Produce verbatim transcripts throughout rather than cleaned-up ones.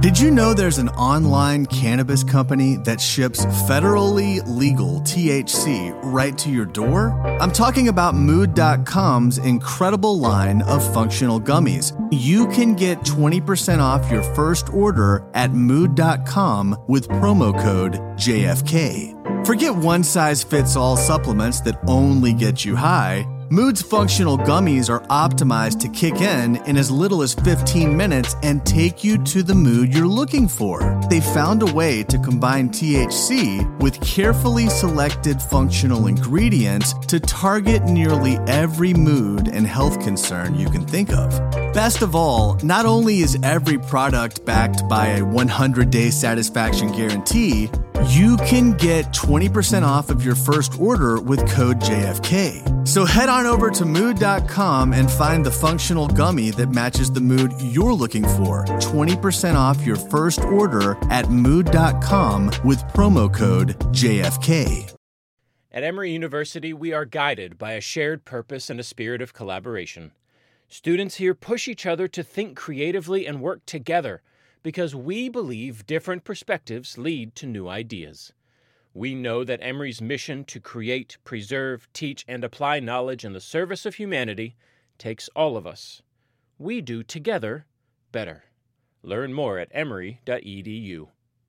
Did you know there's an online cannabis company that ships federally legal T H C right to your door? I'm talking about Mood dot com's incredible line of functional gummies. You can get twenty percent off your first order at Mood dot com with promo code J F K. Forget one-size-fits-all supplements that only get you high. Mood's functional gummies are optimized to kick in in as little as fifteen minutes and take you to the mood you're looking for. They found a way to combine T H C with carefully selected functional ingredients to target nearly every mood and health concern you can think of. Best of all, not only is every product backed by a one hundred day satisfaction guarantee, you can get twenty percent off of your first order with code J F K. So head on over to Mood dot com and find the functional gummy that matches the mood you're looking for. twenty percent off your first order at Mood dot com with promo code J F K. At Emory University, we are guided by a shared purpose and a spirit of collaboration. Students here push each other to think creatively and work together because we believe different perspectives lead to new ideas. We know that Emory's mission to create, preserve, teach, and apply knowledge in the service of humanity takes all of us. We do together better. Learn more at emory dot e d u.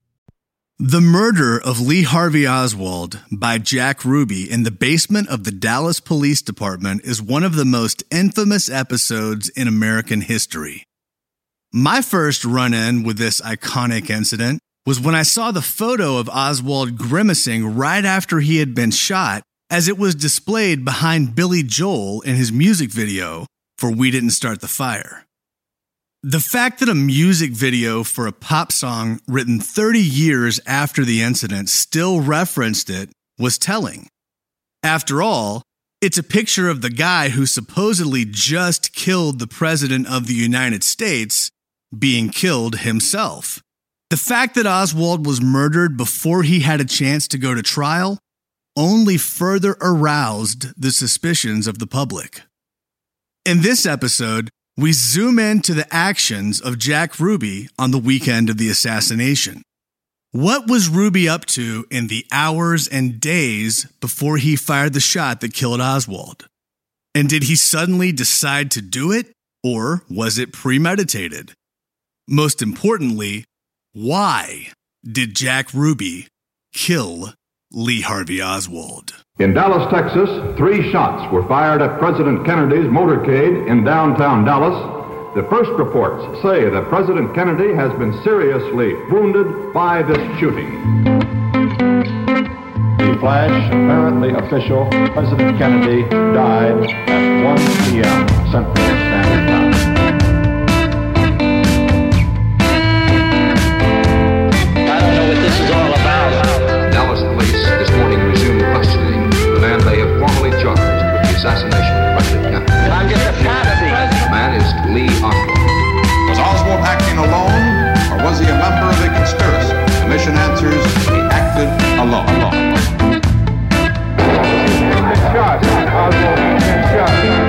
The murder of Lee Harvey Oswald by Jack Ruby in the basement of the Dallas Police Department is one of the most infamous episodes in American history. My first run-in with this iconic incident was when I saw the photo of Oswald grimacing right after he had been shot as it was displayed behind Billy Joel in his music video for We Didn't Start the Fire. The fact that a music video for a pop song written thirty years after the incident still referenced it was telling. After all, it's a picture of the guy who supposedly just killed the President of the United States being killed himself. The fact that Oswald was murdered before he had a chance to go to trial only further aroused the suspicions of the public. In this episode, we zoom into the actions of Jack Ruby on the weekend of the assassination. What was Ruby up to in the hours and days before he fired the shot that killed Oswald? And did he suddenly decide to do it, or was it premeditated? Most importantly, why did Jack Ruby kill Lee Harvey Oswald? In Dallas, Texas, three shots were fired at President Kennedy's motorcade in downtown Dallas. The first reports say that President Kennedy has been seriously wounded by this shooting. The flash, apparently official, President Kennedy died at one p.m. Central Standard Time. Assassination of President Kennedy. I'm just a part of the man is Lee Oswald. Was Oswald acting alone, or was he a member of a conspiracy? The mission answers he acted alone. alone. Shot. Oswald shot.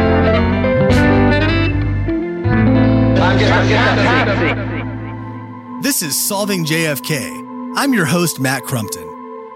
I'm just, I'm just a part of the... This is Solving J F K. I'm your host, Matt Crumpton.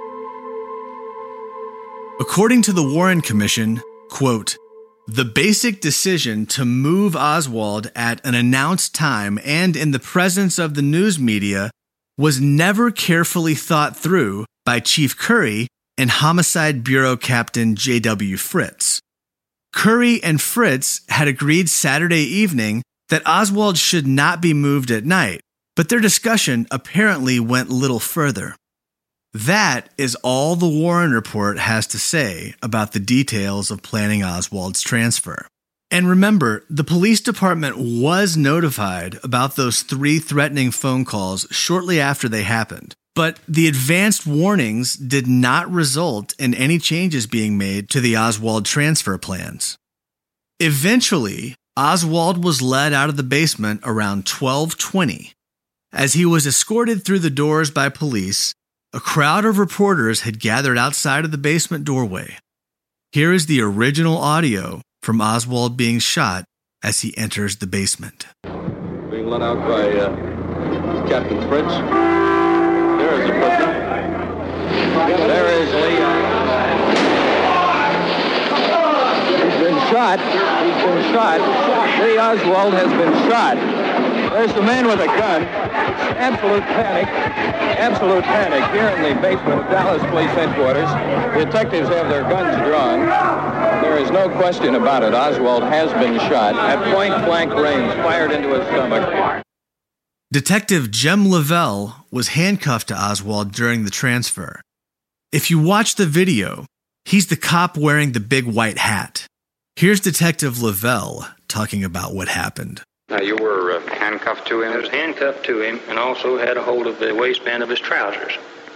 According to the Warren Commission, quote, the basic decision to move Oswald at an announced time and in the presence of the news media was never carefully thought through by Chief Curry and Homicide Bureau Captain J W Fritz. Curry and Fritz had agreed Saturday evening that Oswald should not be moved at night, but their discussion apparently went little further. That is all the Warren report has to say about the details of planning Oswald's transfer. And remember, the police department was notified about those three threatening phone calls shortly after they happened, but the advanced warnings did not result in any changes being made to the Oswald transfer plans. Eventually, Oswald was led out of the basement around twelve twenty. As he was escorted through the doors by police, a crowd of reporters had gathered outside of the basement doorway. Here is the original audio from Oswald being shot as he enters the basement. Being let out by uh, Captain Fritz. There is the prisoner. There is Lee. He's been shot. He's been shot. Lee Oswald has been shot. There's the man with a gun. Absolute panic. Absolute panic here in the basement of Dallas Police Headquarters. Detectives have their guns drawn. There is no question about it. Oswald has been shot at point-blank range, fired into his stomach. Detective Jem Lavelle was handcuffed to Oswald during the transfer. If you watch the video, he's the cop wearing the big white hat. Here's Detective Lavelle talking about what happened. Now, you were uh, handcuffed to him? I was handcuffed to him and also had a hold of the waistband of his trousers.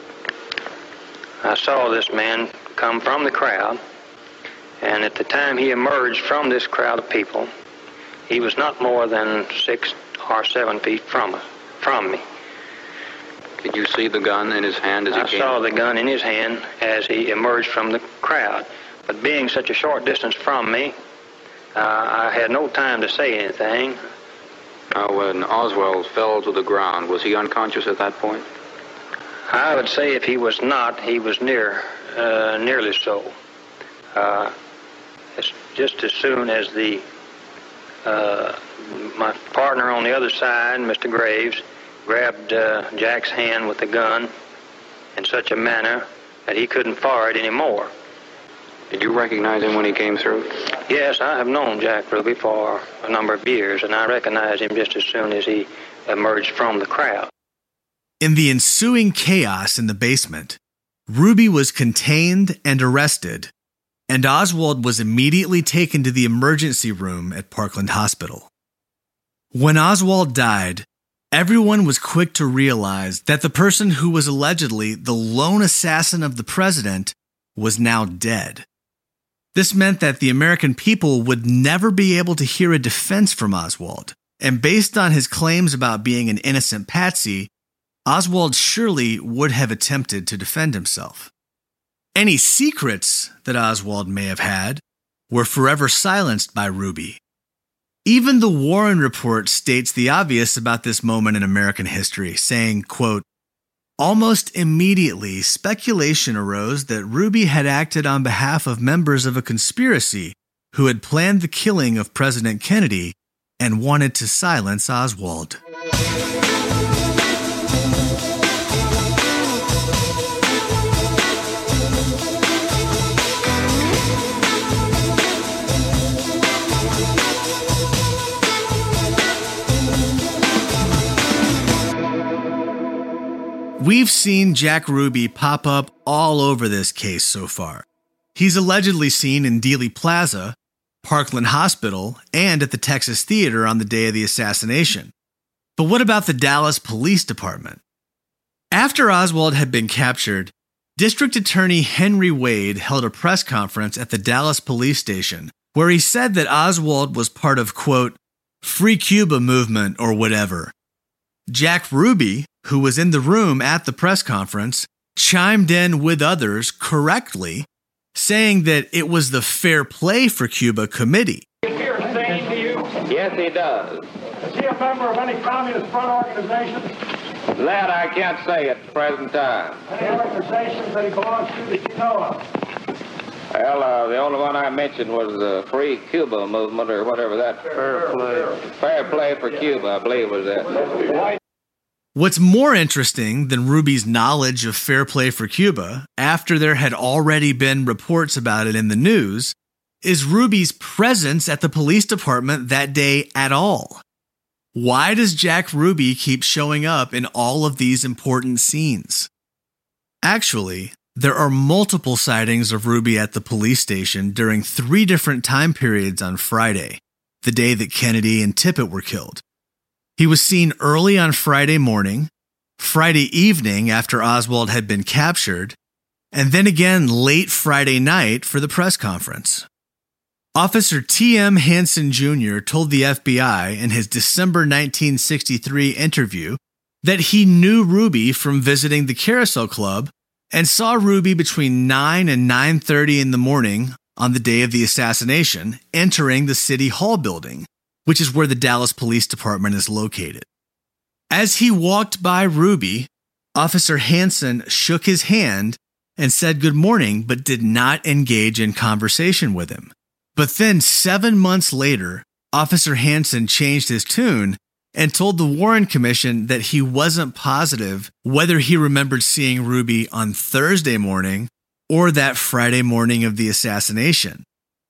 I saw this man come from the crowd, and at the time he emerged from this crowd of people, he was not more than six or seven feet from us, from me. Did you see the gun in his hand as he I came? I saw the gun in his hand as he emerged from the crowd. But being such a short distance from me, uh, I had no time to say anything. Now, when Oswald fell to the ground, was he unconscious at that point? I would say if he was not, he was near, uh, nearly so. Uh, just as soon as the uh, my partner on the other side, Mister Graves, grabbed uh, Jack's hand with the gun in such a manner that he couldn't fire it anymore. Did you recognize him when he came through? Yes, I have known Jack Ruby for a number of years, and I recognized him just as soon as he emerged from the crowd. In the ensuing chaos in the basement, Ruby was contained and arrested, and Oswald was immediately taken to the emergency room at Parkland Hospital. When Oswald died, everyone was quick to realize that the person who was allegedly the lone assassin of the president was now dead. This meant that the American people would never be able to hear a defense from Oswald, and based on his claims about being an innocent patsy, Oswald surely would have attempted to defend himself. Any secrets that Oswald may have had were forever silenced by Ruby. Even the Warren Report states the obvious about this moment in American history, saying, quote, "Almost immediately, speculation arose that Ruby had acted on behalf of members of a conspiracy who had planned the killing of President Kennedy and wanted to silence Oswald." We've seen Jack Ruby pop up all over this case so far. He's allegedly seen in Dealey Plaza, Parkland Hospital, and at the Texas Theater on the day of the assassination. But what about the Dallas Police Department? After Oswald had been captured, District Attorney Henry Wade held a press conference at the Dallas Police Station where he said that Oswald was part of, quote, Free Cuba movement or whatever. Jack Ruby, who was in the room at the press conference, chimed in with others correctly, saying that it was the Fair Play for Cuba Committee. Is he saying to you? Yes, he does. Is he a member of any Communist Front organization? That I can't say at the present time. Any organizations that he belongs to that you know of? Well, uh, the only one I mentioned was the Free Cuba movement or whatever that. Fair Play. Fair Play for Cuba, I believe was that. What's more interesting than Ruby's knowledge of Fair Play for Cuba, after there had already been reports about it in the news, is Ruby's presence at the police department that day at all. Why does Jack Ruby keep showing up in all of these important scenes? Actually, there are multiple sightings of Ruby at the police station during three different time periods on Friday, the day that Kennedy and Tippit were killed. He was seen early on Friday morning, Friday evening after Oswald had been captured, and then again late Friday night for the press conference. Officer T M Hansen Junior told the F B I in his December nineteen sixty-three interview that he knew Ruby from visiting the Carousel Club and saw Ruby between nine and nine thirty in the morning on the day of the assassination, entering the City Hall building, which is where the Dallas Police Department is located. As he walked by Ruby, Officer Hansen shook his hand and said good morning, but did not engage in conversation with him. But then seven months later, Officer Hansen changed his tune and told the Warren Commission that he wasn't positive whether he remembered seeing Ruby on Thursday morning or that Friday morning of the assassination.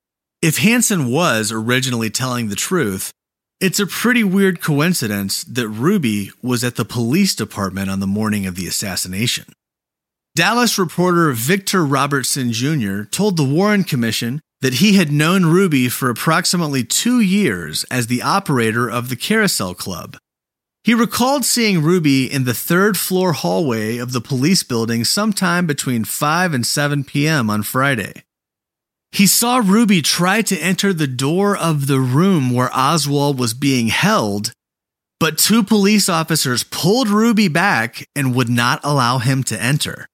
If Hansen was originally telling the truth, it's a pretty weird coincidence that Ruby was at the police department on the morning of the assassination. Dallas reporter Victor Robertson Junior told the Warren Commission that he had known Ruby for approximately two years as the operator of the Carousel Club. He recalled seeing Ruby in the third floor hallway of the police building sometime between five and seven p.m. on Friday. He saw Ruby try to enter the door of the room where Oswald was being held, but two police officers pulled Ruby back and would not allow him to enter.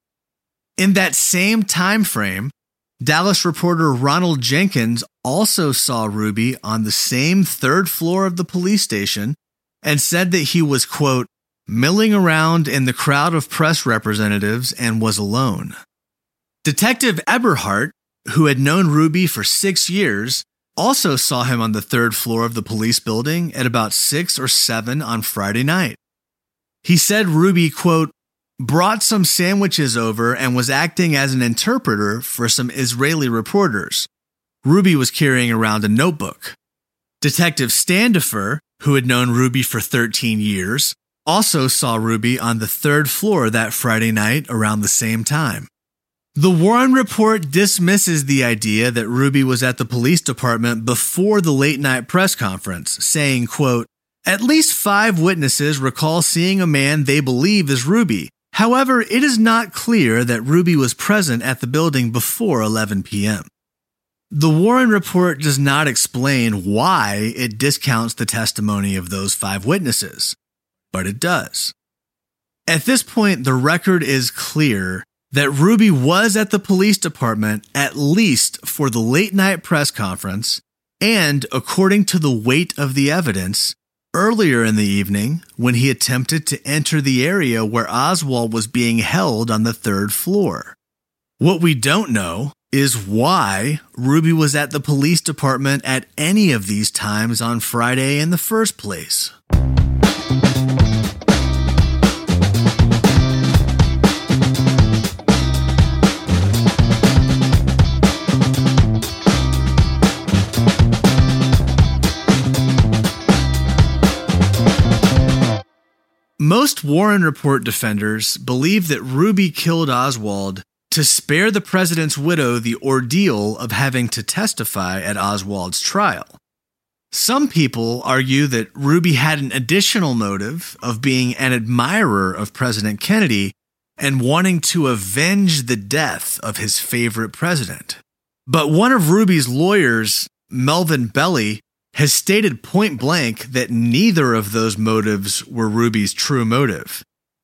In that same time frame, Dallas reporter Ronald Jenkins also saw Ruby on the same third floor of the police station and said that he was, quote, milling around in the crowd of press representatives and was alone. Detective Eberhardt, who had known Ruby for six years, also saw him on the third floor of the police building at about six or seven on Friday night. He said Ruby, quote, brought some sandwiches over and was acting as an interpreter for some Israeli reporters. Ruby was carrying around a notebook. Detective Standifer, who had known Ruby for thirteen years, also saw Ruby on the third floor that Friday night around the same time. The Warren report dismisses the idea that Ruby was at the police department before the late-night press conference, saying, quote, at least five witnesses recall seeing a man they believe is Ruby. However, it is not clear that Ruby was present at the building before eleven p.m. The Warren report does not explain why it discounts the testimony of those five witnesses, but it does. At this point, the record is clear that Ruby was at the police department at least for the late-night press conference, and according to the weight of the evidence, earlier in the evening when he attempted to enter the area where Oswald was being held on the third floor. What we don't know is why Ruby was at the police department at any of these times on Friday in the first place. Most Warren Report defenders believe that Ruby killed Oswald to spare the president's widow the ordeal of having to testify at Oswald's trial. Some people argue that Ruby had an additional motive of being an admirer of President Kennedy and wanting to avenge the death of his favorite president. But one of Ruby's lawyers, Melvin Belli, has stated point blank that neither of those motives were Ruby's true motive.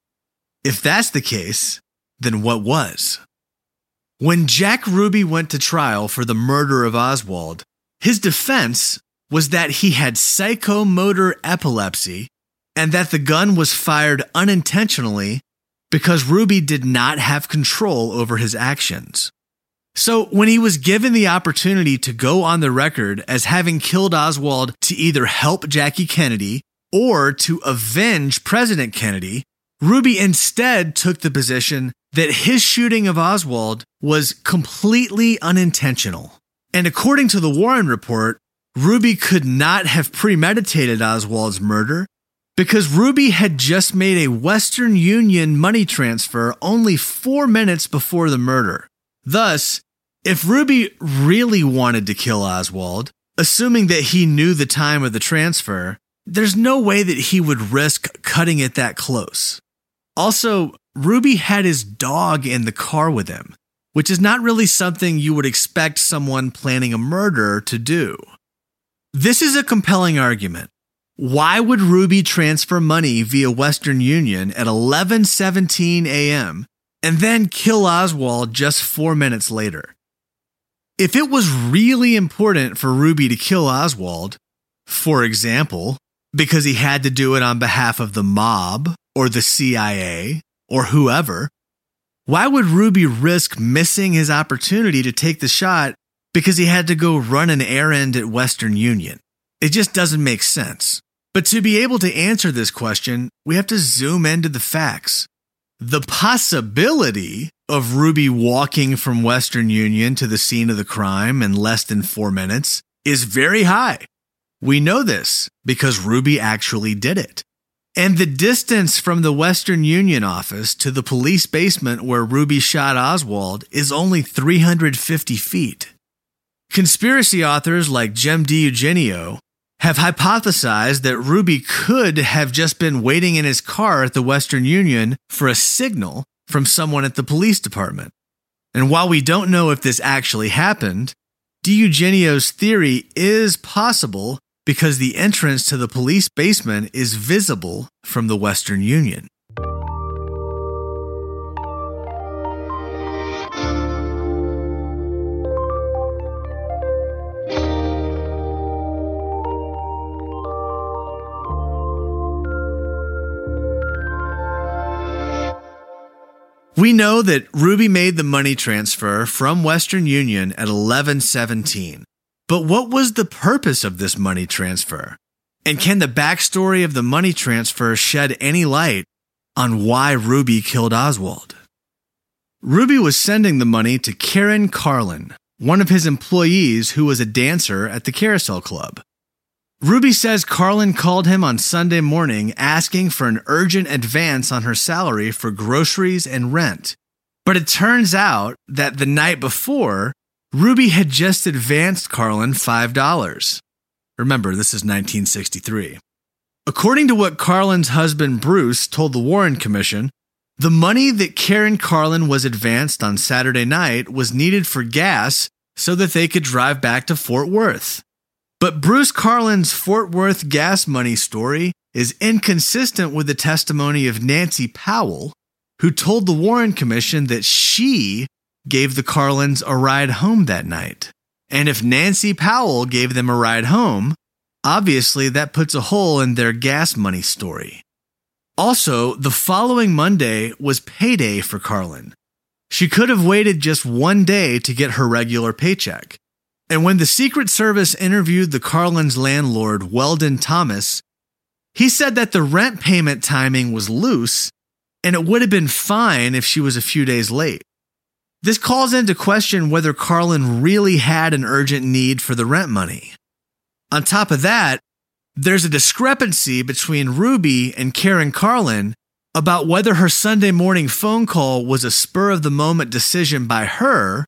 If that's the case, then what was? When Jack Ruby went to trial for the murder of Oswald, his defense was that he had psychomotor epilepsy and that the gun was fired unintentionally because Ruby did not have control over his actions. So when he was given the opportunity to go on the record as having killed Oswald to either help Jackie Kennedy or to avenge President Kennedy, Ruby instead took the position that his shooting of Oswald was completely unintentional. And according to the Warren report, Ruby could not have premeditated Oswald's murder because Ruby had just made a Western Union money transfer only four minutes before the murder. Thus, if Ruby really wanted to kill Oswald, assuming that he knew the time of the transfer, there's no way that he would risk cutting it that close. Also, Ruby had his dog in the car with him, which is not really something you would expect someone planning a murder to do. This is a compelling argument. Why would Ruby transfer money via Western Union at eleven seventeen a.m. and then kill Oswald just four minutes later? If it was really important for Ruby to kill Oswald, for example, because he had to do it on behalf of the mob or the C I A or whoever, why would Ruby risk missing his opportunity to take the shot because he had to go run an errand at Western Union? It just doesn't make sense. But to be able to answer this question, we have to zoom into the facts. The possibility of Ruby walking from Western Union to the scene of the crime in less than four minutes is very high. We know this because Ruby actually did it. And the distance from the Western Union office to the police basement where Ruby shot Oswald is only three hundred fifty feet. Conspiracy authors like Jim DiEugenio have hypothesized that Ruby could have just been waiting in his car at the Western Union for a signal from someone at the police department. And while we don't know if this actually happened, DiEugenio's theory is possible because the entrance to the police basement is visible from the Western Union. We know that Ruby made the money transfer from Western Union at eleven seventeen. But what was the purpose of this money transfer? And can the backstory of the money transfer shed any light on why Ruby killed Oswald? Ruby was sending the money to Karen Carlin, one of his employees who was a dancer at the Carousel Club. Ruby says Carlin called him on Sunday morning asking for an urgent advance on her salary for groceries and rent. But it turns out that the night before, Ruby had just advanced Carlin five dollars. Remember, this is nineteen sixty-three. According to what Carlin's husband Bruce told the Warren Commission, the money that Karen Carlin was advanced on Saturday night was needed for gas so that they could drive back to Fort Worth. But Bruce Carlin's Fort Worth gas money story is inconsistent with the testimony of Nancy Powell, who told the Warren Commission that she gave the Carlins a ride home that night. And if Nancy Powell gave them a ride home, obviously that puts a hole in their gas money story. Also, the following Monday was payday for Carlin. She could have waited just one day to get her regular paycheck. And when the Secret Service interviewed the Carlins' landlord, Weldon Thomas, he said that the rent payment timing was loose and it would have been fine if she was a few days late. This calls into question whether Carlin really had an urgent need for the rent money. On top of that, there's a discrepancy between Ruby and Karen Carlin about whether her Sunday morning phone call was a spur-of-the-moment decision by her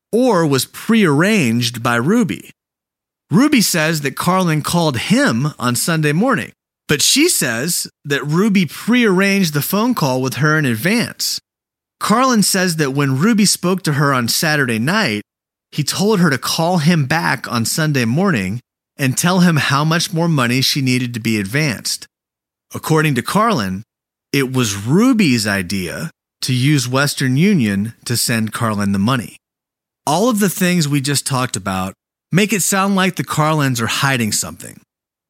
or was prearranged by Ruby. Ruby says that Carlin called him on Sunday morning, but she says that Ruby prearranged the phone call with her in advance. Carlin says that when Ruby spoke to her on Saturday night, he told her to call him back on Sunday morning and tell him how much more money she needed to be advanced. According to Carlin, it was Ruby's idea to use Western Union to send Carlin the money. All of the things we just talked about make it sound like the Carlins are hiding something.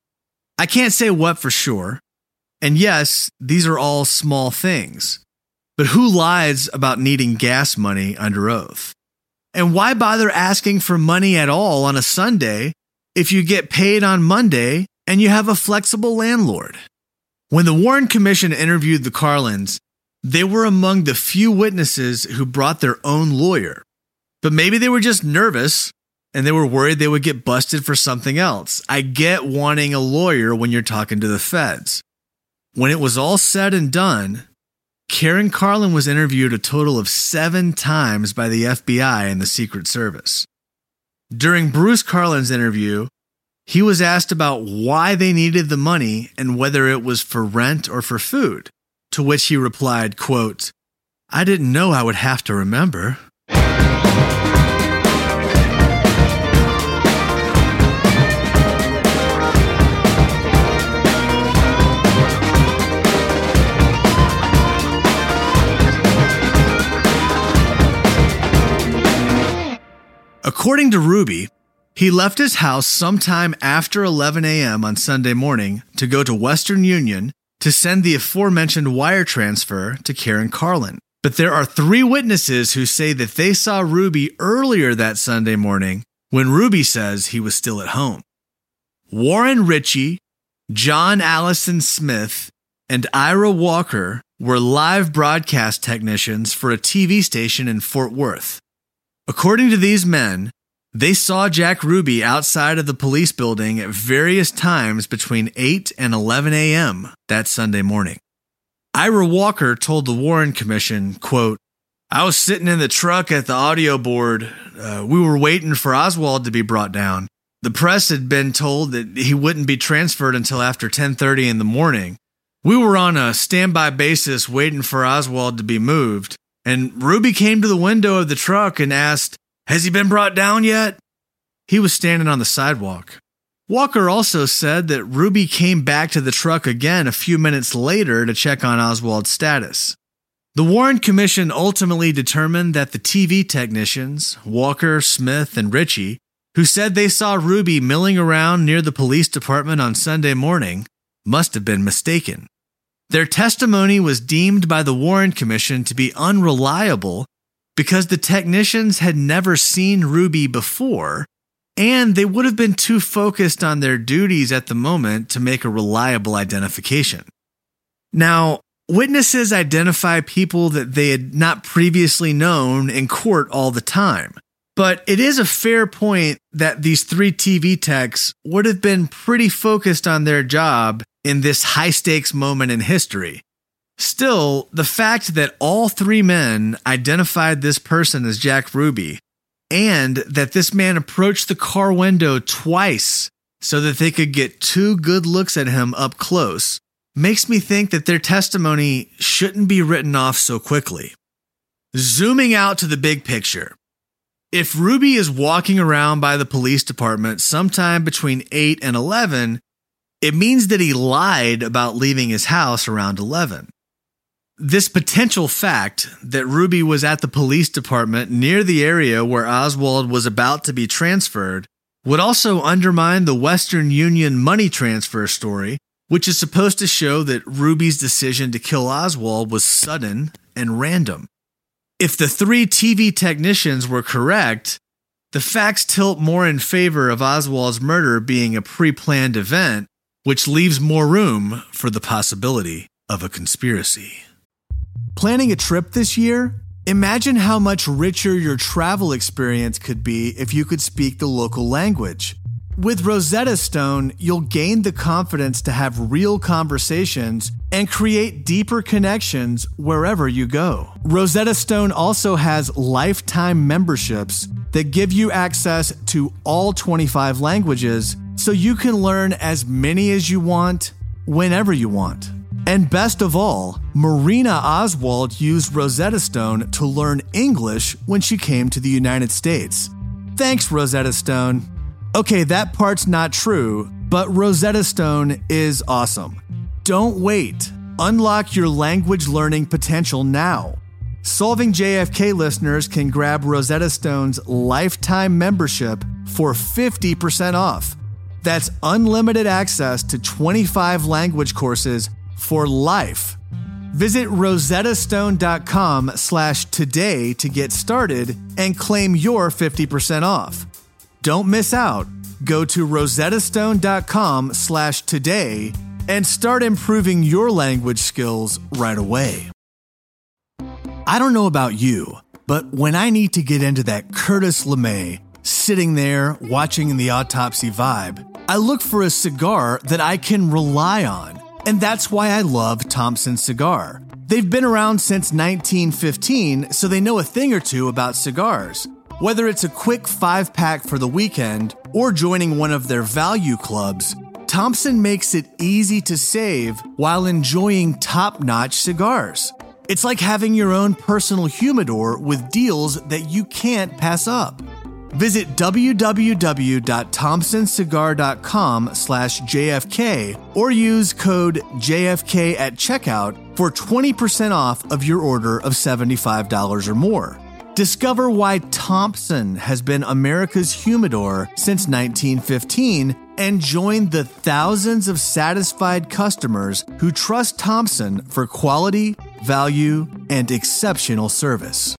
I can't say what for sure, and yes, these are all small things. But who lies about needing gas money under oath? And why bother asking for money at all on a Sunday if you get paid on Monday and you have a flexible landlord? When the Warren Commission interviewed the Carlins, they were among the few witnesses who brought their own lawyer. But maybe they were just nervous and they were worried they would get busted for something else. I get wanting a lawyer when you're talking to the feds. When it was all said and done, Karen Carlin was interviewed a total of seven times by the F B I and the Secret Service. During Bruce Carlin's interview, he was asked about why they needed the money and whether it was for rent or for food, to which he replied, quote, "I didn't know I would have to remember." According to Ruby, He left his house sometime after eleven a.m. on Sunday morning to go to Western Union to send the aforementioned wire transfer to Karen Carlin. But there are three witnesses who say that they saw Ruby earlier that Sunday morning when Ruby says he was still at home. Warren Ritchie, John Allison Smith, and Ira Walker were live broadcast technicians for a T V station in Fort Worth. According to these men, they saw Jack Ruby outside of the police building at various times between eight and eleven a.m. that Sunday morning. Ira Walker told the Warren Commission, quote, "I was sitting in the truck at the audio board. Uh, we were waiting for Oswald to be brought down. The press had been told that he wouldn't be transferred until after ten thirty in the morning. We were on a standby basis waiting for Oswald to be moved, and Ruby came to the window of the truck and asked, 'Has he been brought down yet?' He was standing on the sidewalk." Walker also said that Ruby came back to the truck again a few minutes later to check on Oswald's status. The Warren Commission ultimately determined that the T V technicians, Walker, Smith, and Ritchie, who said they saw Ruby milling around near the police department on Sunday morning, must have been mistaken. Their testimony was deemed by the Warren Commission to be unreliable because the technicians had never seen Ruby before, and they would have been too focused on their duties at the moment to make a reliable identification. Now, witnesses identify people that they had not previously known in court all the time, but it is a fair point that these three T V techs would have been pretty focused on their job in this high-stakes moment in history. Still, the fact that all three men identified this person as Jack Ruby, and that this man approached the car window twice so that they could get two good looks at him up close, makes me think that their testimony shouldn't be written off so quickly. Zooming out to the big picture, if Ruby is walking around by the police department sometime between eight and eleven, it means that he lied about leaving his house around eleven. This potential fact that Ruby was at the police department near the area where Oswald was about to be transferred would also undermine the Western Union money transfer story, which is supposed to show that Ruby's decision to kill Oswald was sudden and random. If the three T V technicians were correct, the facts tilt more in favor of Oswald's murder being a pre-planned event, which leaves more room for the possibility of a conspiracy. Planning a trip this year? Imagine how much richer your travel experience could be if you could speak the local language. With Rosetta Stone, you'll gain the confidence to have real conversations and create deeper connections wherever you go. Rosetta Stone also has lifetime memberships that give you access to all twenty-five languages, so you can learn as many as you want, whenever you want. And best of all, Marina Oswald used Rosetta Stone to learn English when she came to the United States. Thanks, Rosetta Stone. Okay, that part's not true, but Rosetta Stone is awesome. Don't wait. Unlock your language learning potential now. Solving J F K listeners can grab Rosetta Stone's lifetime membership for fifty percent off. That's unlimited access to twenty-five language courses for life. Visit rosettastone.com slash today to get started and claim your fifty percent off. Don't miss out. Go to rosettastone.com slash today and start improving your language skills right away. I don't know about you, but when I need to get into that Curtis LeMay, sitting there watching the autopsy vibe, I look for a cigar that I can rely on. And that's why I love Thompson Cigar. They've been around since nineteen fifteen, so they know a thing or two about cigars. Whether it's a quick five-pack for the weekend or joining one of their value clubs, Thompson makes it easy to save while enjoying top-notch cigars. It's like having your own personal humidor with deals that you can't pass up. Visit www.thompsoncigar.com slash JFK or use code J F K at checkout for twenty percent off of your order of seventy-five dollars or more. Discover why Thompson has been America's humidor since nineteen fifteen and join the thousands of satisfied customers who trust Thompson for quality, value, and exceptional service.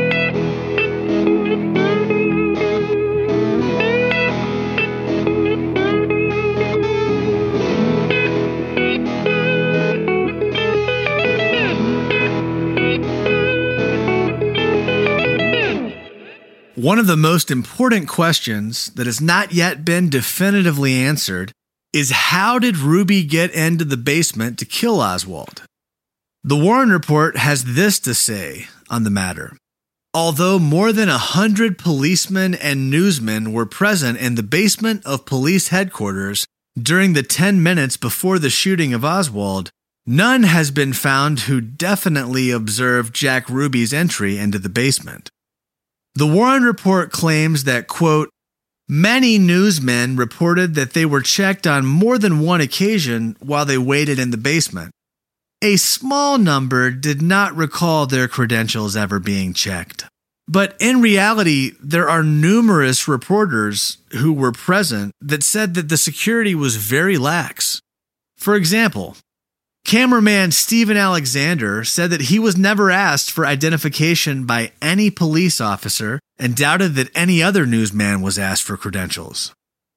One of the most important questions that has not yet been definitively answered is how did Ruby get into the basement to kill Oswald? The Warren Report has this to say on the matter. Although more than a hundred policemen and newsmen were present in the basement of police headquarters during the ten minutes before the shooting of Oswald, none has been found who definitely observed Jack Ruby's entry into the basement. The Warren Report claims that, quote, many newsmen reported that they were checked on more than one occasion while they waited in the basement. A small number did not recall their credentials ever being checked. But in reality, there are numerous reporters who were present that said that the security was very lax. For example, cameraman Stephen Alexander said that he was never asked for identification by any police officer and doubted that any other newsman was asked for credentials.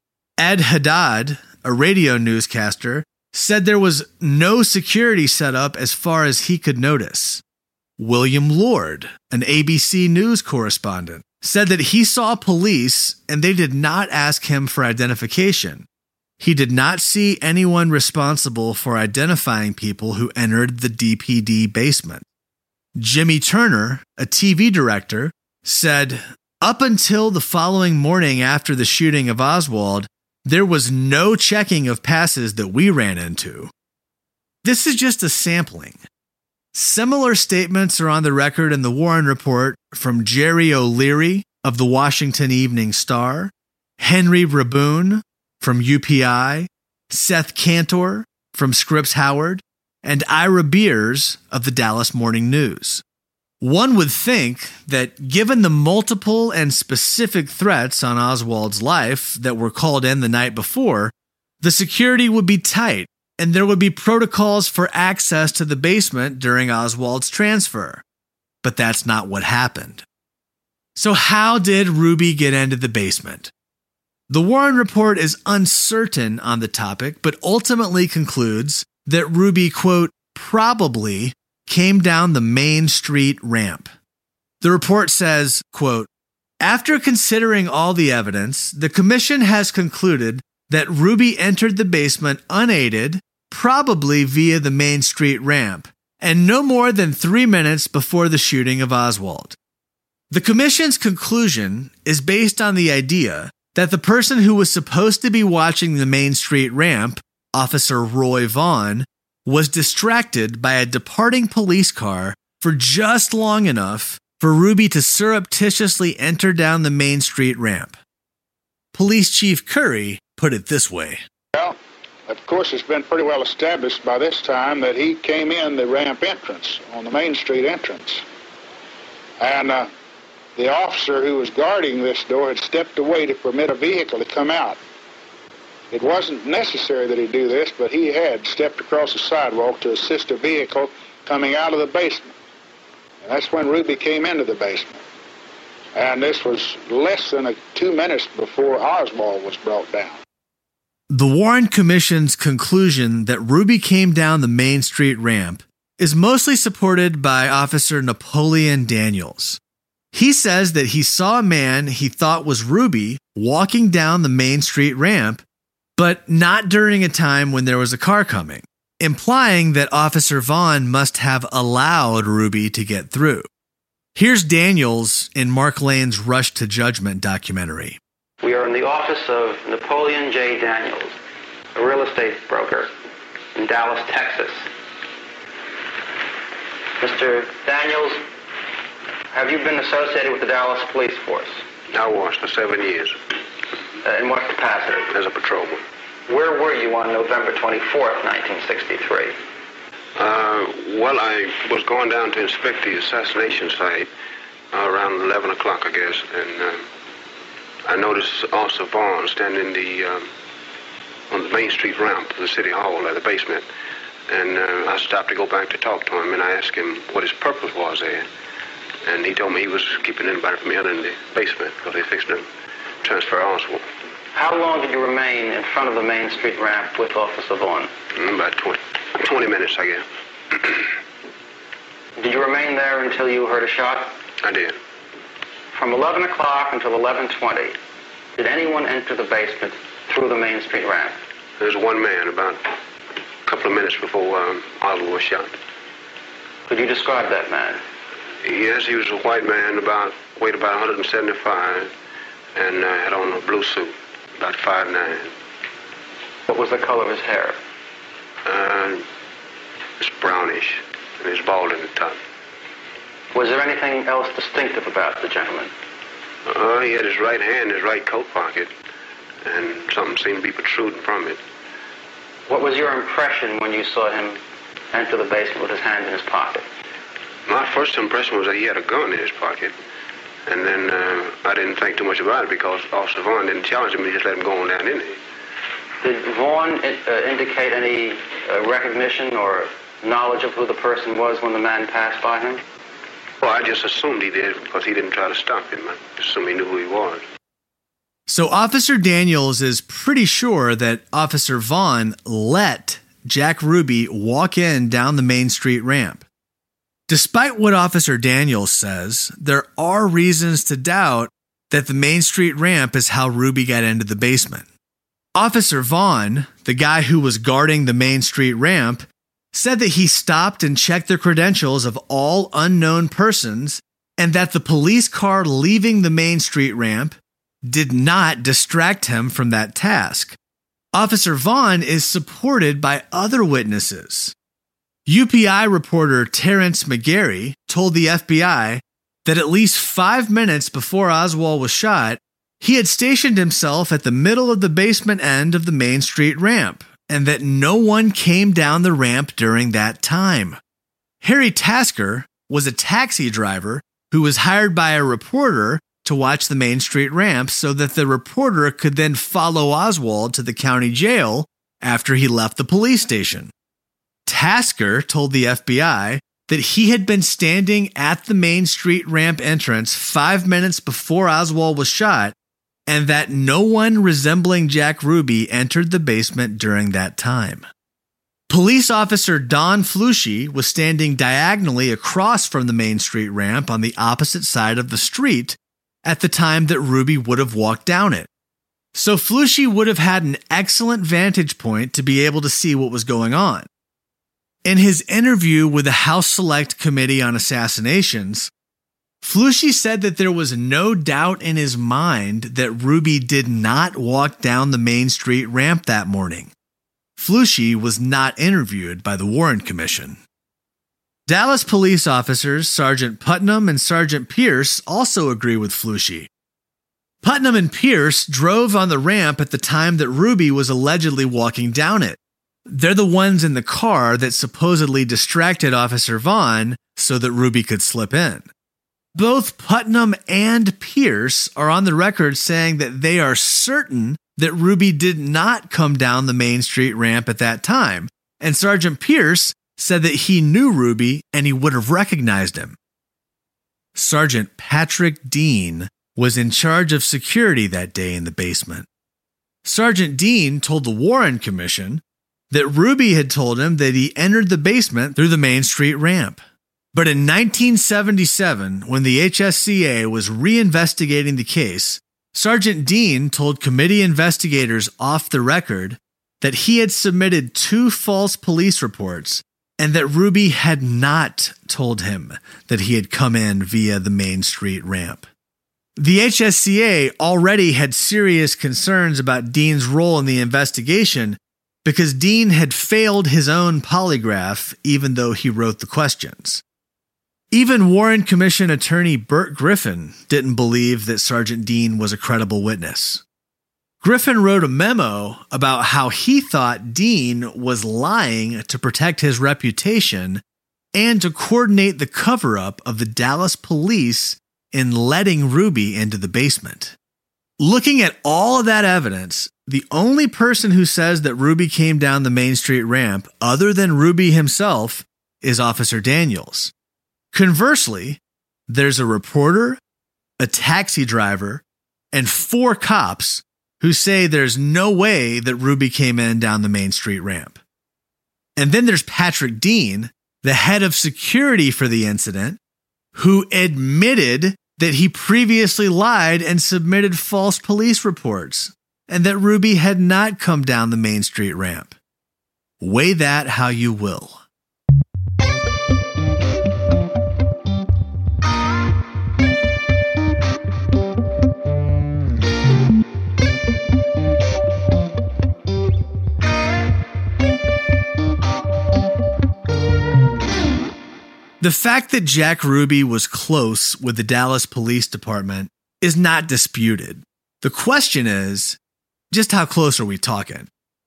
Ed Haddad, a radio newscaster, said there was no security set up as far as he could notice. William Lord, an A B C News correspondent, said that he saw police and they did not ask him for identification. He did not see anyone responsible for identifying people who entered the D P D basement. Jimmy Turner, a T V director, said, up until the following morning after the shooting of Oswald, there was no checking of passes that we ran into. This is just a sampling. Similar statements are on the record in the Warren Report from Jerry O'Leary of the Washington Evening Star, Henry Raboon from U P I, Seth Cantor from Scripps Howard, and Ira Beers of the Dallas Morning News. One would think that given the multiple and specific threats on Oswald's life that were called in the night before, the security would be tight and there would be protocols for access to the basement during Oswald's transfer. But that's not what happened. So how did Ruby get into the basement? The Warren Report is uncertain on the topic, but ultimately concludes that Ruby, quote, probably came down the Main Street ramp. The report says, quote, after considering all the evidence, the commission has concluded that Ruby entered the basement unaided, probably via the Main Street ramp, and no more than three minutes before the shooting of Oswald. The commission's conclusion is based on the idea that the person who was supposed to be watching the Main Street ramp, Officer Roy Vaughn, was distracted by a departing police car for just long enough for Ruby to surreptitiously enter down the Main Street ramp. Police Chief Curry put it this way. Well, of course, it's been pretty well established by this time that he came in the ramp entrance, on the Main Street entrance. And uh, the officer who was guarding this door had stepped away to permit a vehicle to come out. It wasn't necessary that he do this, but he had stepped across the sidewalk to assist a vehicle coming out of the basement. And that's when Ruby came into the basement. And this was less than a, two minutes before Oswald was brought down. The Warren Commission's conclusion that Ruby came down the Main Street ramp is mostly supported by Officer Napoleon Daniels. He says that he saw a man he thought was Ruby walking down the Main Street ramp, but not during a time when there was a car coming, implying that Officer Vaughn must have allowed Ruby to get through. Here's Daniels in Mark Lane's Rush to Judgment documentary. We are in the office of Napoleon J. Daniels, a real estate broker in Dallas, Texas. Mister Daniels, have you been associated with the Dallas Police Force? I was for seven years. Uh, in what capacity? As a patrolman. Where were you on November twenty-fourth, nineteen sixty-three? Uh, well, I was going down to inspect the assassination site around eleven o'clock, I guess, and uh, I noticed Officer Vaughn standing in the, um, on the Main Street ramp to the City Hall at the basement. And uh, I stopped to go back to talk to him, and I asked him what his purpose was there. And he told me he was keeping anybody from here in the basement because they fixed to transfer Oswald. How long did you remain in front of the Main Street ramp with Officer Vaughn? Mm, about twenty, twenty minutes, I guess. Did you remain there until you heard a shot? I did. From eleven o'clock until eleven twenty, did anyone enter the basement through the Main Street ramp? There was one man about a couple of minutes before um, Oswald was shot. Could you describe that man? Yes, he was a white man, about weighed about one seventy-five, and uh, had on a blue suit, about five nine. What was the color of his hair? Uh, it's brownish, and he's bald in the top. Was there anything else distinctive about the gentleman? Uh, he had his right hand in his right coat pocket, and something seemed to be protruding from it. What was your impression when you saw him enter the basement with his hand in his pocket? My first impression was that he had a gun in his pocket, and then uh, I didn't think too much about it because Officer Vaughn didn't challenge him, he just let him go on down in there. Did Vaughn uh, indicate any uh, recognition or knowledge of who the person was when the man passed by him? Well, I just assumed he did because he didn't try to stop him. I assumed he knew who he was. So Officer Daniels is pretty sure that Officer Vaughn let Jack Ruby walk in down the Main Street ramp. Despite what Officer Daniels says, there are reasons to doubt that the Main Street ramp is how Ruby got into the basement. Officer Vaughn, the guy who was guarding the Main Street ramp, said that he stopped and checked the credentials of all unknown persons and that the police car leaving the Main Street ramp did not distract him from that task. Officer Vaughn is supported by other witnesses. U P I reporter Terrence McGarry told the F B I that at least five minutes before Oswald was shot, he had stationed himself at the middle of the basement end of the Main Street ramp, and that no one came down the ramp during that time. Harry Tasker was a taxi driver who was hired by a reporter to watch the Main Street ramp so that the reporter could then follow Oswald to the county jail after he left the police station. Tasker told the F B I that he had been standing at the Main Street ramp entrance five minutes before Oswald was shot, and that no one resembling Jack Ruby entered the basement during that time. Police officer Don Flushy was standing diagonally across from the Main Street ramp on the opposite side of the street at the time that Ruby would have walked down it. So Flushy would have had an excellent vantage point to be able to see what was going on. In his interview with the House Select Committee on Assassinations, Flushy said that there was no doubt in his mind that Ruby did not walk down the Main Street ramp that morning. Flushy was not interviewed by the Warren Commission. Dallas police officers Sergeant Putnam and Sergeant Pierce also agree with Flushy. Putnam and Pierce drove on the ramp at the time that Ruby was allegedly walking down it. They're the ones in the car that supposedly distracted Officer Vaughn so that Ruby could slip in. Both Putnam and Pierce are on the record saying that they are certain that Ruby did not come down the Main Street ramp at that time, and Sergeant Pierce said that he knew Ruby and he would have recognized him. Sergeant Patrick Dean was in charge of security that day in the basement. Sergeant Dean told the Warren Commission that Ruby had told him that he entered the basement through the Main Street ramp. But in nineteen seventy-seven, when the H S C A was reinvestigating the case, Sergeant Dean told committee investigators off the record that he had submitted two false police reports and that Ruby had not told him that he had come in via the Main Street ramp. The H S C A already had serious concerns about Dean's role in the investigation because Dean had failed his own polygraph even though he wrote the questions. Even Warren Commission attorney Burt Griffin didn't believe that Sergeant Dean was a credible witness. Griffin wrote a memo about how he thought Dean was lying to protect his reputation and to coordinate the cover-up of the Dallas police in letting Ruby into the basement. Looking at all of that evidence, the only person who says that Ruby came down the Main Street ramp, other than Ruby himself, is Officer Daniels. Conversely, there's a reporter, a taxi driver, and four cops who say there's no way that Ruby came in down the Main Street ramp. And then there's Patrick Dean, the head of security for the incident, who admitted that he previously lied and submitted false police reports, and that Ruby had not come down the Main Street ramp. Weigh that how you will. The fact that Jack Ruby was close with the Dallas Police Department is not disputed. The question is, just how close are we talking?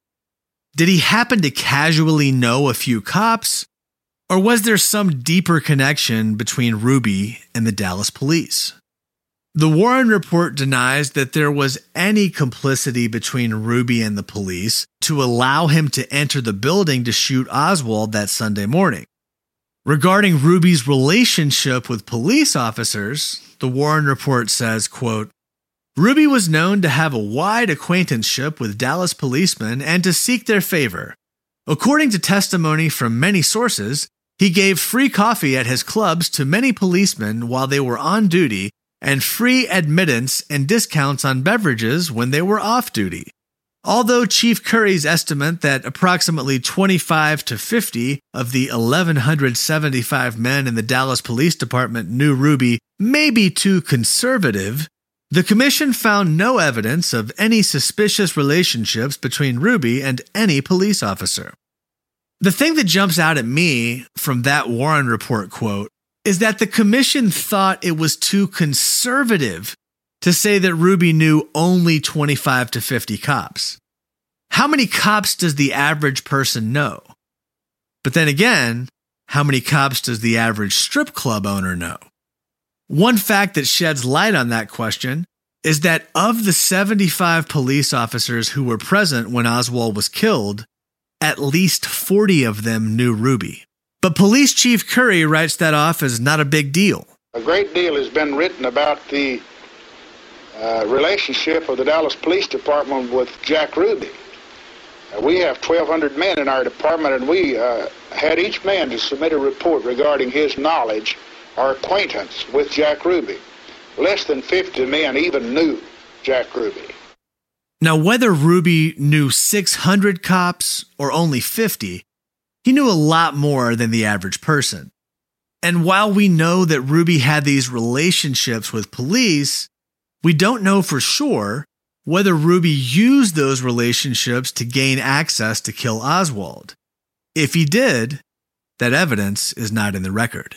Did he happen to casually know a few cops, or was there some deeper connection between Ruby and the Dallas police? The Warren Report denies that there was any complicity between Ruby and the police to allow him to enter the building to shoot Oswald that Sunday morning. Regarding Ruby's relationship with police officers, the Warren Report says, quote, Ruby was known to have a wide acquaintanceship with Dallas policemen and to seek their favor. According to testimony from many sources, he gave free coffee at his clubs to many policemen while they were on duty and free admittance and discounts on beverages when they were off duty. Although Chief Curry's estimate that approximately twenty-five to fifty of the eleven seventy-five men in the Dallas Police Department knew Ruby may be too conservative, the commission found no evidence of any suspicious relationships between Ruby and any police officer. The thing that jumps out at me from that Warren Report quote is that the commission thought it was too conservative to say that Ruby knew only twenty-five to fifty cops. How many cops does the average person know? But then again, how many cops does the average strip club owner know? One fact that sheds light on that question is that of the seventy-five police officers who were present when Oswald was killed, at least forty of them knew Ruby. But Police Chief Curry writes that off as not a big deal. A great deal has been written about the uh, relationship of the Dallas Police Department with Jack Ruby. Uh, we have twelve hundred men in our department, and we uh, had each man to submit a report regarding his knowledge or acquaintance with Jack Ruby. Less than fifty men even knew Jack Ruby. Now, whether Ruby knew six hundred cops or only fifty, he knew a lot more than the average person. And while we know that Ruby had these relationships with police, we don't know for sure whether Ruby used those relationships to gain access to kill Oswald. If he did, that evidence is not in the record.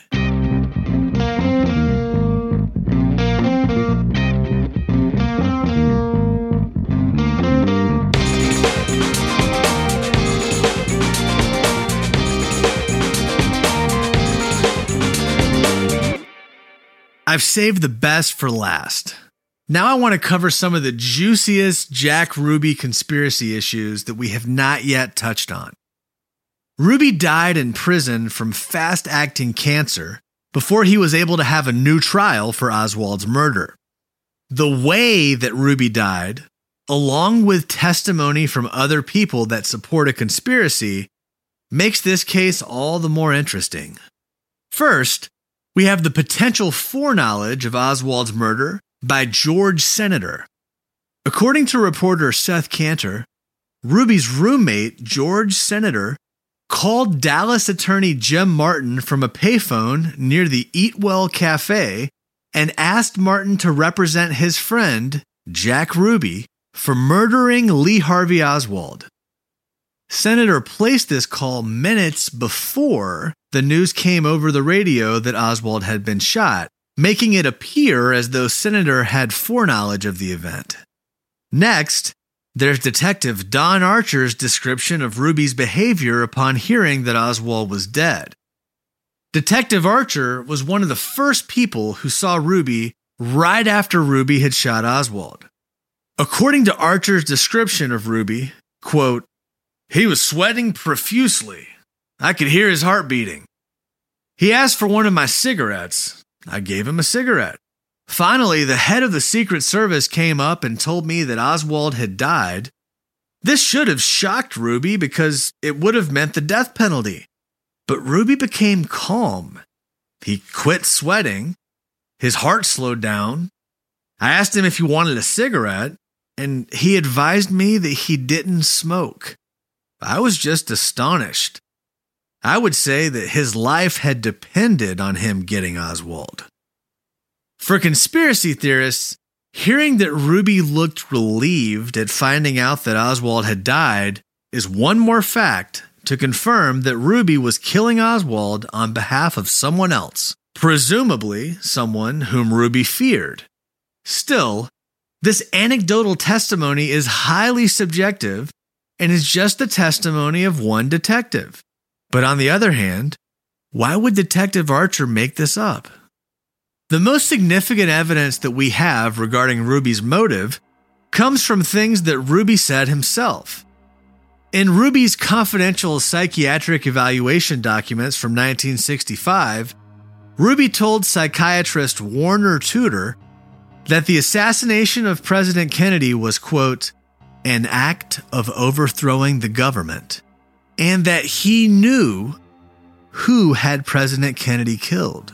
I've saved the best for last. Now I want to cover some of the juiciest Jack Ruby conspiracy issues that we have not yet touched on. Ruby died in prison from fast-acting cancer before he was able to have a new trial for Oswald's murder. The way that Ruby died, along with testimony from other people that support a conspiracy, makes this case all the more interesting. First, we have the potential foreknowledge of Oswald's murder by George Senator. According to reporter Seth Cantor, Ruby's roommate, George Senator, called Dallas attorney Jim Martin from a payphone near the Eat Well Cafe and asked Martin to represent his friend, Jack Ruby, for murdering Lee Harvey Oswald. Senator placed this call minutes before the news came over the radio that Oswald had been shot, making it appear as though Senator had foreknowledge of the event. Next, there's Detective Don Archer's description of Ruby's behavior upon hearing that Oswald was dead. Detective Archer was one of the first people who saw Ruby right after Ruby had shot Oswald. According to Archer's description of Ruby, quote, "He was sweating profusely. I could hear his heart beating. He asked for one of my cigarettes. I gave him a cigarette. Finally, the head of the Secret Service came up and told me that Oswald had died. This should have shocked Ruby because it would have meant the death penalty. But Ruby became calm. He quit sweating. His heart slowed down. I asked him if he wanted a cigarette, and he advised me that he didn't smoke. I was just astonished. I would say that his life had depended on him getting Oswald." For conspiracy theorists, hearing that Ruby looked relieved at finding out that Oswald had died is one more fact to confirm that Ruby was killing Oswald on behalf of someone else, presumably someone whom Ruby feared. Still, this anecdotal testimony is highly subjective and is just the testimony of one detective. But on the other hand, why would Detective Archer make this up? The most significant evidence that we have regarding Ruby's motive comes from things that Ruby said himself. In Ruby's confidential psychiatric evaluation documents from nineteen sixty-five, Ruby told psychiatrist Warner Tudor that the assassination of President Kennedy was, quote, "an act of overthrowing the government," and that he knew who had President Kennedy killed.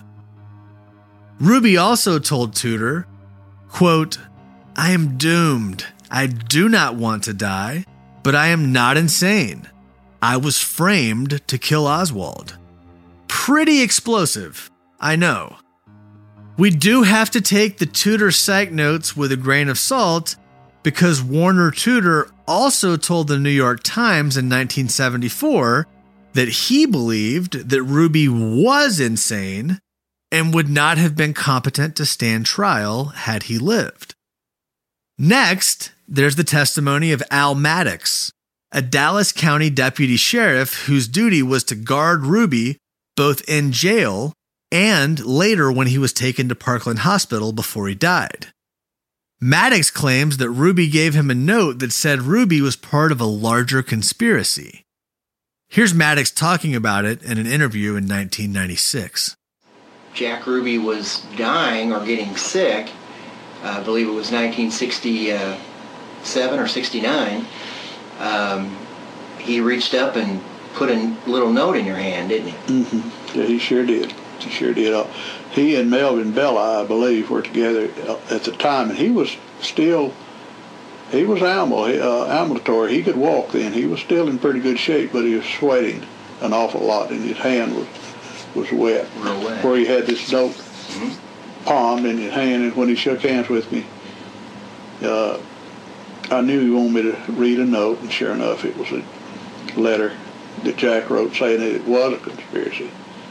Ruby also told Tudor, quote, "I am doomed. I do not want to die, but I am not insane. I was framed to kill Oswald." Pretty explosive, I know. We do have to take the Tudor psych notes with a grain of salt because Warner Tudor also told the New York Times in nineteen seventy-four that he believed that Ruby was insane and would not have been competent to stand trial had he lived. Next, there's the testimony of Al Maddox, a Dallas County deputy sheriff whose duty was to guard Ruby both in jail and later when he was taken to Parkland Hospital before he died. Maddox claims that Ruby gave him a note that said Ruby was part of a larger conspiracy. Here's Maddox talking about it in an interview in nineteen ninety-six. Jack Ruby was dying or getting sick, uh, I believe it was nineteen sixty-seven or sixty-nine, um, he reached up and put a little note in your hand, didn't he? Mm-hmm. Yeah, he sure did. He sure did. He and Melvin Bella, I believe, were together at the time, and he was still, he was ambul- uh, ambulatory. He could walk then. He was still in pretty good shape, but he was sweating an awful lot, and his hand was was wet, Real wet. Where he had this note mm-hmm. palmed in his hand, and when he shook hands with me, uh, I knew he wanted me to read a note, and sure enough, it was a letter that Jack wrote saying that it was a conspiracy.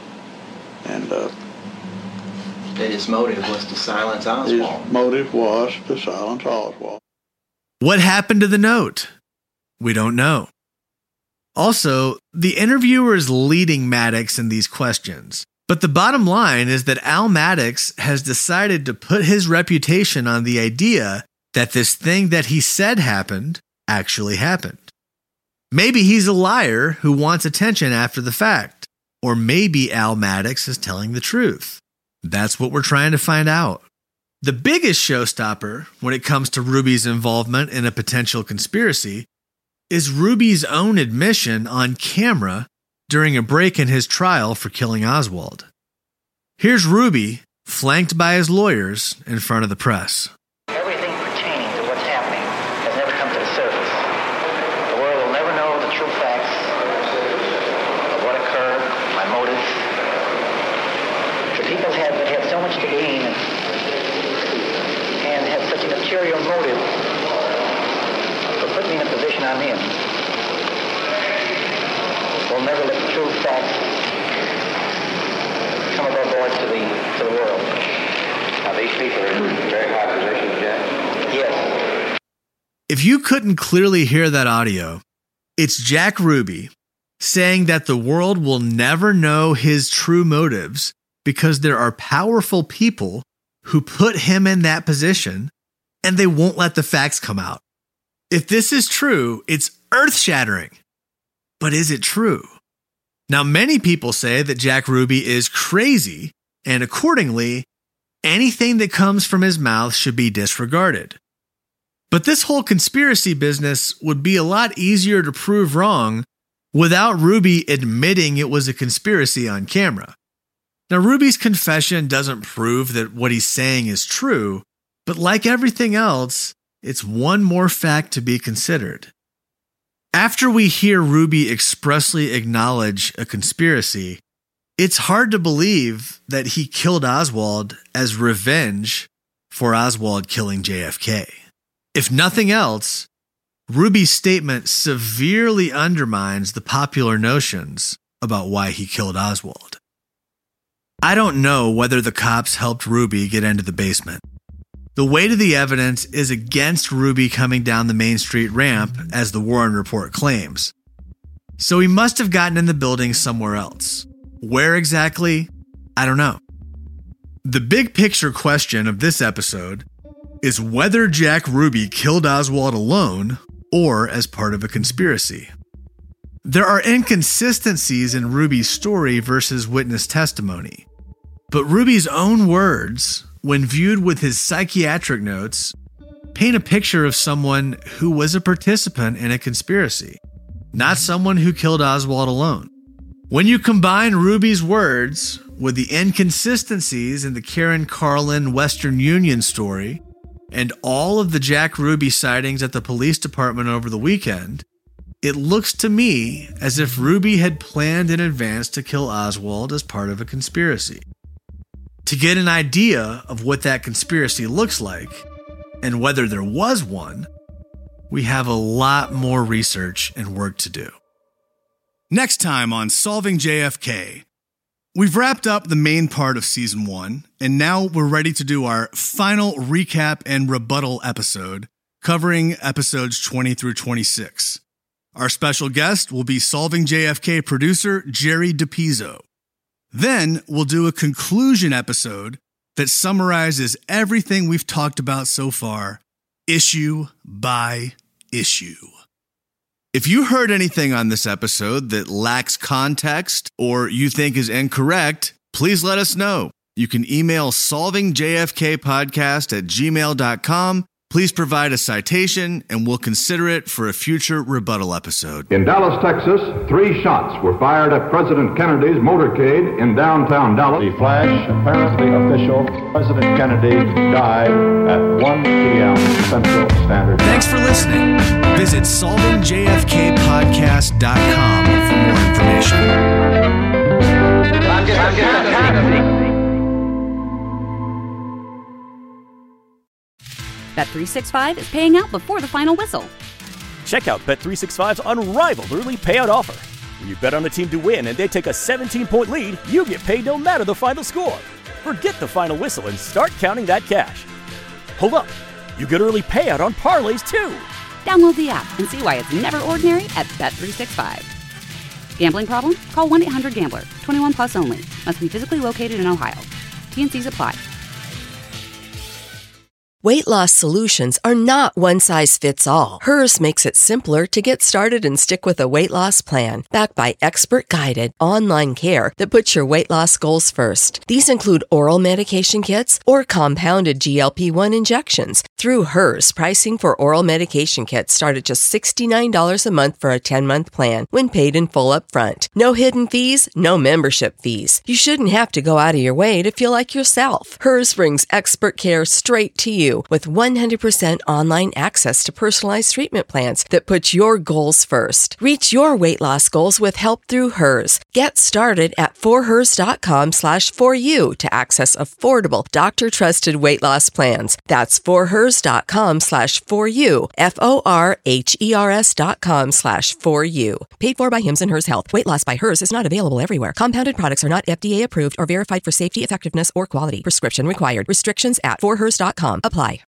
And uh, that his motive was to silence Oswald. His motive was to silence Oswald. What happened to the note? We don't know. Also, the interviewer is leading Maddox in these questions, but the bottom line is that Al Maddox has decided to put his reputation on the idea that this thing that he said happened actually happened. Maybe he's a liar who wants attention after the fact, or maybe Al Maddox is telling the truth. That's what we're trying to find out. The biggest showstopper when it comes to Ruby's involvement in a potential conspiracy is Ruby's own admission on camera during a break in his trial for killing Oswald. Here's Ruby, flanked by his lawyers, in front of the press. Everything pertaining to what's happening has never come to the surface. The world will never know the true facts of what occurred, my motives. The people have, that have so much to gain and have such a material motive put me in a position I'm in. We'll never let the true facts come above board to the to the world. Now these people are in very high positions, Jack. Yes. If you couldn't clearly hear that audio, it's Jack Ruby saying that the world will never know his true motives because there are powerful people who put him in that position, and they won't let the facts come out. If this is true, it's earth-shattering. But is it true? Now, many people say that Jack Ruby is crazy, and accordingly, anything that comes from his mouth should be disregarded. But this whole conspiracy business would be a lot easier to prove wrong without Ruby admitting it was a conspiracy on camera. Now, Ruby's confession doesn't prove that what he's saying is true, but like everything else, it's one more fact to be considered. After we hear Ruby expressly acknowledge a conspiracy, it's hard to believe that he killed Oswald as revenge for Oswald killing J F K. If nothing else, Ruby's statement severely undermines the popular notions about why he killed Oswald. I don't know whether the cops helped Ruby get into the basement. The weight of the evidence is against Ruby coming down the Main Street ramp, as the Warren report claims. So he must have gotten in the building somewhere else. Where exactly? I don't know. The big picture question of this episode is whether Jack Ruby killed Oswald alone or as part of a conspiracy. There are inconsistencies in Ruby's story versus witness testimony, but Ruby's own words, when viewed with his psychiatric notes, paint a picture of someone who was a participant in a conspiracy, not someone who killed Oswald alone. When you combine Ruby's words with the inconsistencies in the Karen Carlin Western Union story and all of the Jack Ruby sightings at the police department over the weekend, it looks to me as if Ruby had planned in advance to kill Oswald as part of a conspiracy. To get an idea of what that conspiracy looks like, and whether there was one, we have a lot more research and work to do. Next time on Solving J F K, we've wrapped up the main part of Season one, and now we're ready to do our final recap and rebuttal episode, covering episodes twenty through twenty-six. Our special guest will be Solving J F K producer Jerry DePizzo. Then we'll do a conclusion episode that summarizes everything we've talked about so far, issue by issue. If you heard anything on this episode that lacks context or you think is incorrect, please let us know. You can email solvingjfkpodcast at gmail dot com. Please provide a citation, and we'll consider it for a future rebuttal episode. In Dallas, Texas, three shots were fired at President Kennedy's motorcade in downtown Dallas. The flash, apparently official. President Kennedy died at one p.m. Central Standard Time. Thanks for listening. Visit solving j f k podcast dot com for more information. I'm just, I'm just, Bet three sixty-five is paying out before the final whistle. Check out Bet three sixty-five's unrivaled early payout offer. When you bet on a team to win and they take a seventeen-point lead, you get paid no matter the final score. Forget the final whistle and start counting that cash. Hold up, you get early payout on parlays too. Download the app and see why it's never ordinary at Bet three sixty-five. Gambling problem? Call one eight hundred gambler. twenty-one plus only. Must be physically located in Ohio. T and C's apply. Weight loss solutions are not one size fits all. Hers makes it simpler to get started and stick with a weight loss plan, backed by expert-guided online care that puts your weight loss goals first. These include oral medication kits or compounded G L P one injections. Through Hers, pricing for oral medication kits start at just sixty-nine dollars a month for a ten-month plan when paid in full upfront. No hidden fees, no membership fees. You shouldn't have to go out of your way to feel like yourself. Hers brings expert care straight to you with one hundred percent online access to personalized treatment plans that put your goals first. Reach your weight loss goals with help through Hers. Get started at forhers.com slash for you to access affordable, doctor-trusted weight loss plans. That's forhers.com slash for you, F O R H E R S dot com slash for you. Paid for by Hims and Hers Health. Weight loss by Hers is not available everywhere. Compounded products are not F D A approved or verified for safety, effectiveness, or quality. Prescription required. Restrictions at forhers dot com apply.